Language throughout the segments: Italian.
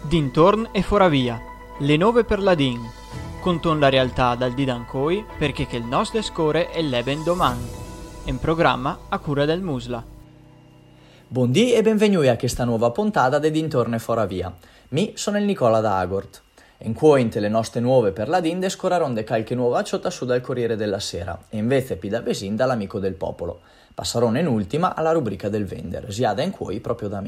Dintorn e foravia, le nove per la Din, conton la realtà dal di Dancoi perché che il nostro score è l'eben doman, in programma a cura del Musla. Buondì e benvenuti a questa nuova puntata di Dintorn e foravia. Mi sono il Nicola da Agort. In cuointe le nostre nuove per la Din descoraron de calche nuova ciota su dal Corriere della Sera e invece pida besin dall'amico del popolo. Passarono in ultima alla rubrica del Vender, siada in cuoi proprio da me.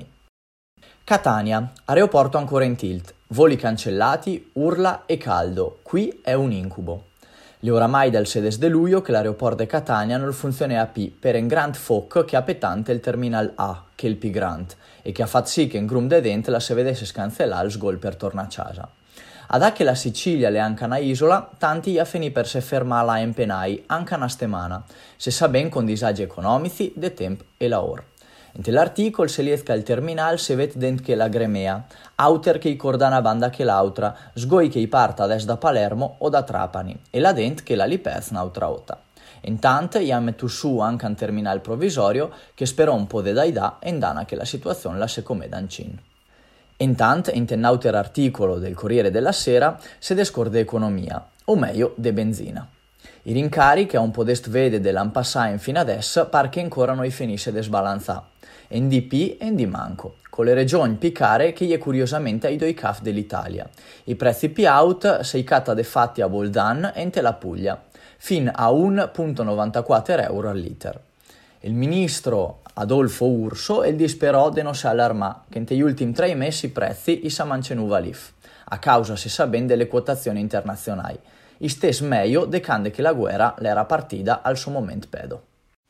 Catania, aeroporto ancora in tilt, voli cancellati, urla e caldo, qui è un incubo. Le oramai dal 6 de luglio che l'aeroporto di Catania non funziona più per un grand foc che ha petante il terminal A, che è il più grande, e che ha fatto sì che in grum de dent la se vedesse scancellare il sgol per tornare a casa. Ad che la Sicilia le anche una isola, tanti gli ha finito per se fermare là in penai, anche una settimana, se sa ben con disagi economici, de tempo e lavoro. In l'articolo si liezca il terminal se vede dentro che la gremea, auter che i corda una banda che l'altra, sgoi che i parta adesso da Palermo o da Trapani, e la dent che la li perz un'altra volta. Intanto gli ha messo su anche un terminal provvisorio che spero un po' de daida e indana che la situazione la se come dancin. Intanto, in un articolo del Corriere della Sera, si descorde economia, o meglio, de benzina. I rincari che a un po' d'est vede dell'ampassain fino adesso par che ancora non finisse de sbalanzà. En di P e di manco, con le regioni piccare che gli è curiosamente ai due CAF dell'Italia. I prezzi più out sei catta de fatti a Boldan e in la Puglia, fin a 1,94 euro al liter. Il ministro Adolfo Urso il disperò de non si allarmà che negli ultimi 3 mesi i prezzi i sa mancenuva l'IF, a causa si sa ben delle quotazioni internazionali. I stes meglio decande che la guerra l'era partita al suo momento pedo.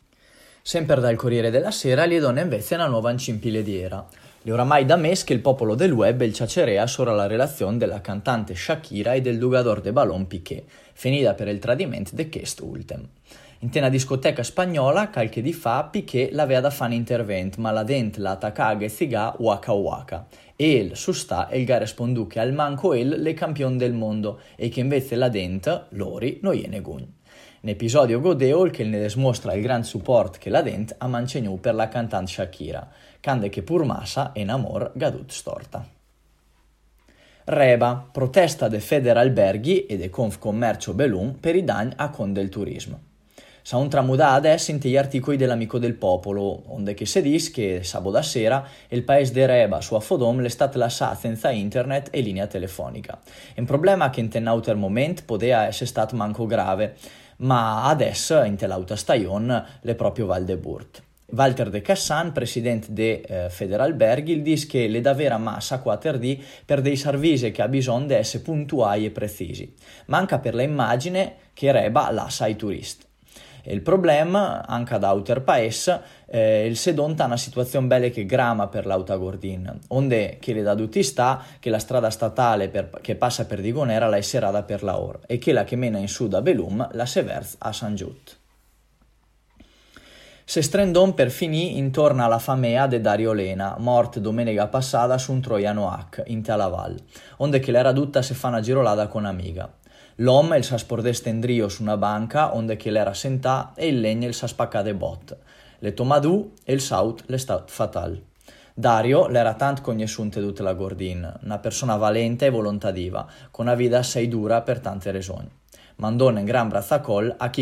Sempre dal Corriere della Sera gli donne invece una nuova incimpilediera. Le oramai da mes che il popolo del web il ciacerea sopra la relazione della cantante Shakira e del giocatore de ballon Piqué, finita per il tradimento de quest ultem. In una discoteca spagnola, qualche di fa, Piqué l'aveva da fare un intervento, ma la dent la attaccava e ziga waka waka. E il sustà il ga rispondu che al manco il le campione del mondo e che invece la dent, lori, non gliene gun. In episodio godeo che ne dimostra il gran support che la dent ha mantegnuto per la cantante Shakira, cande che pur massa en amor gadut storta. Reba, protesta de Federalberghi e de Confcommercio Belum per i danni a con del turismo. Sa un tramudà adesso in gli articoli dell'Amico del Popolo, onde che si dice che sabato sera il paese de Reba su Afodom è stato lasciato senza internet e linea telefonica. Un problema che in tenauter moment poteva essere stato manco grave, ma adesso in telauta stagione le proprio Val de Burt. Walter De Cassan, presidente de Federalberghi, dice che le davvera massa quatterdì per dei servizi che ha bisogno di essere puntuali e precisi. Manca per l'immagine che Reba lascia ai turisti. Il problema, anche ad outer paese, il sedonta una situazione bella che grama per l'autagordin, onde che le da tutti sta che la strada statale che passa per Digonera la è serata per la or e che la che mena in sud a Belum la severz a San Giut. Se strendon per finì intorno alla famea de Dario Lena, morte domenica passata su un Troiano H, in Talaval, onde che l'era tutta se fa una girolada con amiga. L'uomo il sa spordeste in drio su una banca onde che l'era sentà e il legno il sa spaccade bot. Le tomadù e il saut le sta fatal. Dario l'era tant conosciunte tutta la Gordin, una persona valente e volontadiva, con una vita assai dura per tante ragioni. Mandò un gran brazzacol a chi